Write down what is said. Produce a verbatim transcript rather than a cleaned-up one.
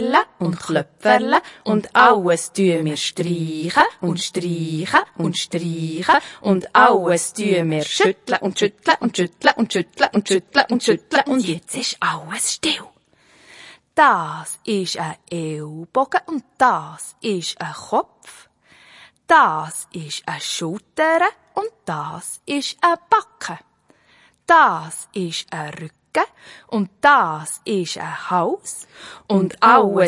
Klöpferle und Klöpferle und alles tun wir streichen und streichen und streichen und alles tun wir schütteln und schütteln und schütteln und schütteln und schütteln und schütteln und jetzt ist alles still. Das ist ein Ellbogen und das ist ein Kopf. Das ist eine Schulter und das ist ein Backen. Das ist ein Rücken und das ist ein Hals und alles